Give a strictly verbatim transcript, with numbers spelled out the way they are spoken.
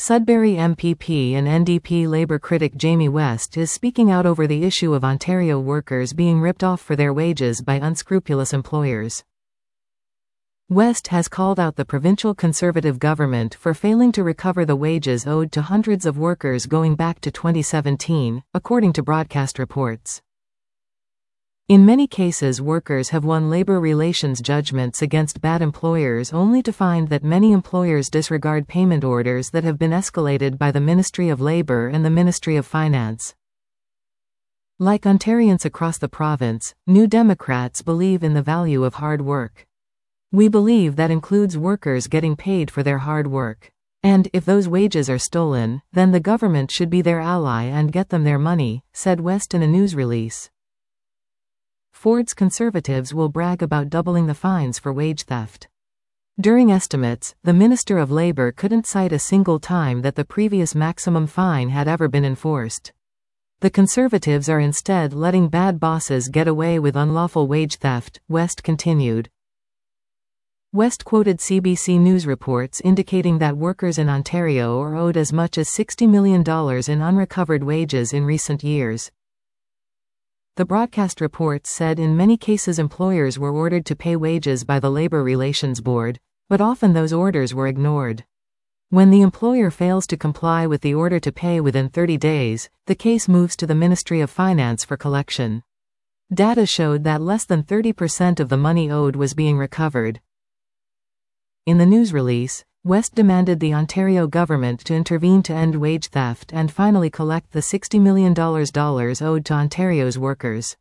Sudbury M P P and N D P Labour critic Jamie West is speaking out over the issue of Ontario workers being ripped off for their wages by unscrupulous employers. West has called out the provincial Conservative government for failing to recover the wages owed to hundreds of workers going back to twenty seventeen, according to broadcast reports. In many cases, workers have won labor relations judgments against bad employers only to find that many employers disregard payment orders that have been escalated by the Ministry of Labour and the Ministry of Finance. Like Ontarians across the province, New Democrats believe in the value of hard work. We believe that includes workers getting paid for their hard work. And if those wages are stolen, then the government should be their ally and get them their money, said West in a news release. Ford's Conservatives will brag about doubling the fines for wage theft. During estimates, the Minister of Labour couldn't cite a single time that the previous maximum fine had ever been enforced. The Conservatives are instead letting bad bosses get away with unlawful wage theft, West continued. West quoted C B C News reports indicating that workers in Ontario are owed as much as sixty million dollars in unrecovered wages in recent years. The broadcast reports said in many cases employers were ordered to pay wages by the Labour Relations Board, but often those orders were ignored. When the employer fails to comply with the order to pay within thirty days, the case moves to the Ministry of Finance for collection. Data showed that less than thirty percent of the money owed was being recovered. In the news release, West demanded the Ontario government to intervene to end wage theft and finally collect the sixty million dollars owed to Ontario's workers.